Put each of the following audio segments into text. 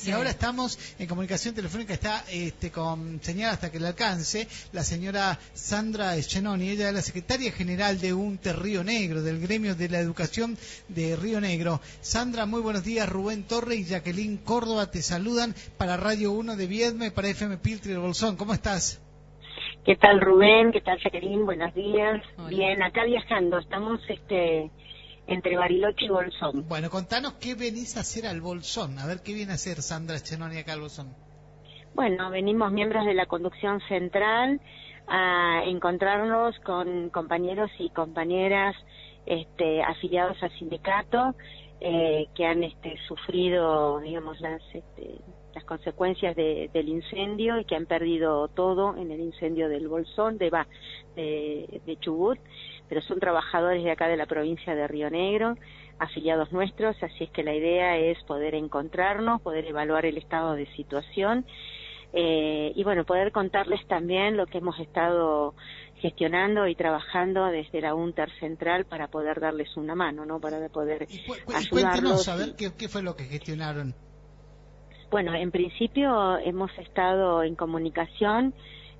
Y ahora estamos en comunicación telefónica, está con señal hasta que le alcance, la señora Sandra Schenoni. Ella es la secretaria general de UNTER Río Negro, del gremio de la educación de Río Negro. Sandra, muy buenos días. Rubén Torre y Jacqueline Córdoba te saludan para Radio 1 de Viedma y para FM Piltri del Bolsón. ¿Cómo estás? ¿Qué tal, Rubén? ¿Qué tal, Jacqueline? Buenos días. Hola. Bien, acá viajando. Estamos entre Bariloche y Bolsón. Bueno, contanos qué venís a hacer al Bolsón. A ver, ¿qué viene a hacer Sandra Schenoni acá al Bolsón? Bueno, venimos miembros de la conducción central a encontrarnos con compañeros y compañeras afiliados al sindicato que han sufrido, digamos, las consecuencias del incendio y que han perdido todo en el incendio del Bolsón, de Chubut, pero son trabajadores de acá de la provincia de Río Negro, afiliados nuestros, así es que la idea es poder encontrarnos, poder evaluar el estado de situación y bueno, poder contarles también lo que hemos estado gestionando y trabajando desde la UNTER Central para poder darles una mano, ¿no? Para poder ayudarlos. Cuéntenos, a ver, ¿qué fue lo que gestionaron? Bueno, en principio hemos estado en comunicación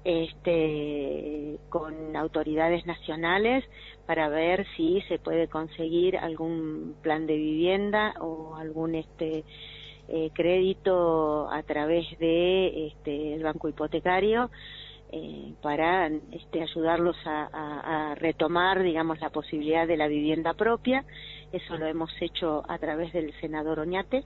con autoridades nacionales para ver si se puede conseguir algún plan de vivienda o algún crédito a través de el banco hipotecario para ayudarlos a retomar, digamos, la posibilidad de la vivienda propia. Eso lo hemos hecho a través del senador Oñate.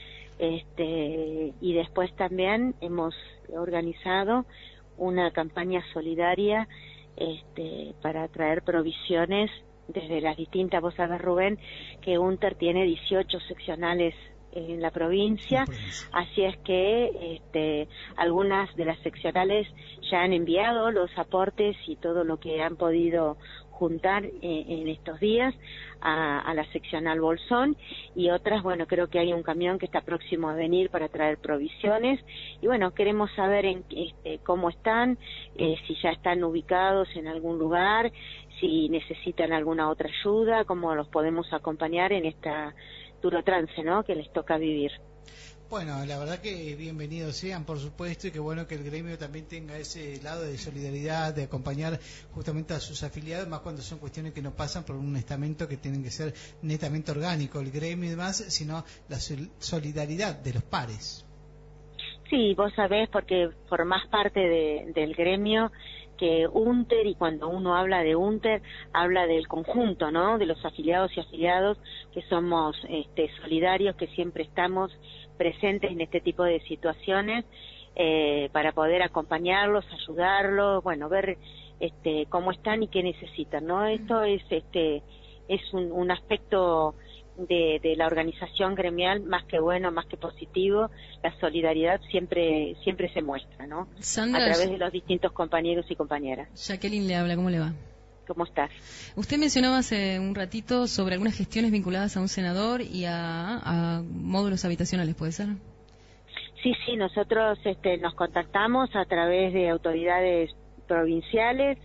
Y después también hemos organizado una campaña solidaria para traer provisiones desde las distintas, vos sabés, Rubén, que UNTER tiene 18 seccionales en la provincia, así es que algunas de las seccionales ya han enviado los aportes y todo lo que han podido juntar en estos días a la seccional Bolsón, y otras, bueno, creo que hay un camión que está próximo a venir para traer provisiones, y bueno, queremos saber cómo están, si ya están ubicados en algún lugar, si necesitan alguna otra ayuda, cómo los podemos acompañar en esta duro trance, ¿no?, que les toca vivir. Bueno, la verdad que bienvenidos sean, por supuesto, y qué bueno que el gremio también tenga ese lado de solidaridad, de acompañar justamente a sus afiliados, más cuando son cuestiones que no pasan por un estamento que tienen que ser netamente orgánico, el gremio y demás, sino la solidaridad de los pares. Sí, vos sabés, porque formás parte del gremio, que UNTER, y cuando uno habla de UNTER, habla del conjunto, ¿no?, de los afiliados y afiliados que somos solidarios, que siempre estamos presentes en este tipo de situaciones para poder acompañarlos, ayudarlos, bueno, ver cómo están y qué necesitan, ¿no? Esto es un aspecto de la organización gremial más que bueno, más que positivo. La solidaridad siempre se muestra, ¿no? Sandra, a través de los distintos compañeros y compañeras. Jacqueline le habla, ¿cómo le va? ¿Cómo estás? Usted mencionaba hace un ratito sobre algunas gestiones vinculadas a un senador y a módulos habitacionales, ¿puede ser? Sí, nosotros nos contactamos a través de autoridades provinciales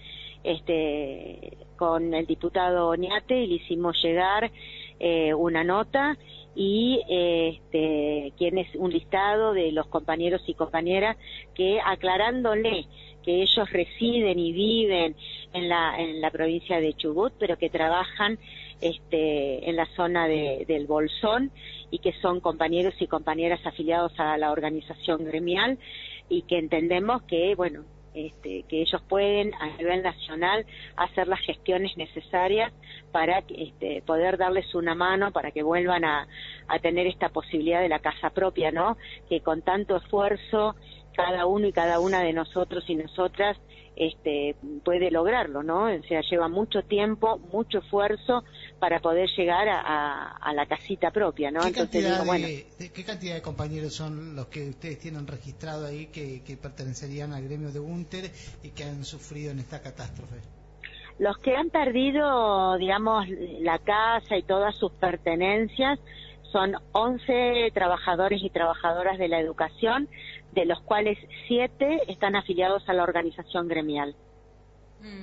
con el diputado Oñate, y le hicimos llegar una nota y quien es un listado de los compañeros y compañeras que, aclarándole que ellos residen y viven en la provincia de Chubut, pero que trabajan en la zona del Bolsón, y que son compañeros y compañeras afiliados a la organización gremial, y que entendemos que, bueno, que ellos pueden a nivel nacional hacer las gestiones necesarias para poder darles una mano para que vuelvan a tener esta posibilidad de la casa propia, ¿no?, que con tanto esfuerzo cada uno y cada una de nosotros y nosotras puede lograrlo, ¿no? O sea, lleva mucho tiempo, mucho esfuerzo para poder llegar a la casita propia, ¿no? ¿Qué cantidad de compañeros son los que ustedes tienen registrado ahí que pertenecerían al gremio de UNTER y que han sufrido en esta catástrofe? Los que han perdido, digamos, la casa y todas sus pertenencias son 11 trabajadores y trabajadoras de la educación, de los cuales 7 están afiliados a la organización gremial.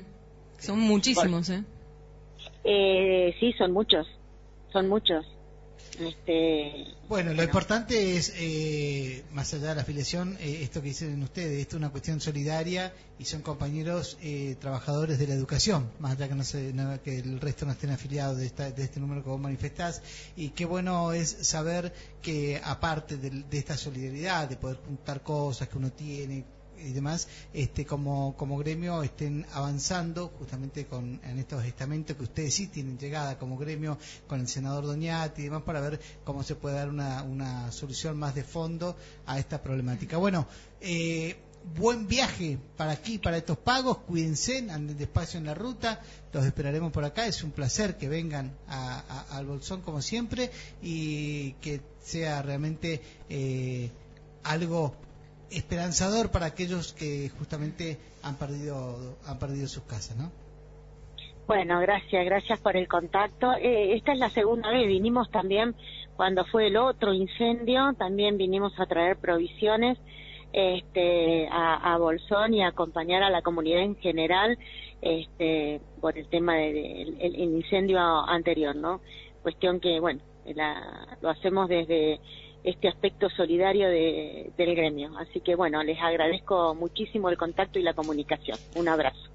Son muchísimos, Sí, son muchos. Bueno, lo importante es, más allá de la afiliación, esto que dicen ustedes, esto es una cuestión solidaria y son compañeros trabajadores de la educación, más allá que el resto no estén afiliados de este número que vos manifestás, y qué bueno es saber que aparte de esta solidaridad, de poder juntar cosas que uno tiene y demás, como gremio estén avanzando justamente en estos estamentos que ustedes sí tienen llegada como gremio con el senador Doñate y demás, para ver cómo se puede dar una solución más de fondo a esta problemática. Bueno, buen viaje para aquí, para estos pagos, cuídense, anden despacio en la ruta, los esperaremos por acá, es un placer que vengan al Bolsón como siempre y que sea realmente algo esperanzador para aquellos que justamente han perdido sus casas, ¿no? Bueno, gracias por el contacto. Esta es la segunda vez, vinimos también cuando fue el otro incendio, también vinimos a traer provisiones a Bolsón y a acompañar a la comunidad en general por el tema del incendio anterior, ¿no? Cuestión que, bueno, lo hacemos desde este aspecto solidario del gremio. Así que, bueno, les agradezco muchísimo el contacto y la comunicación. Un abrazo.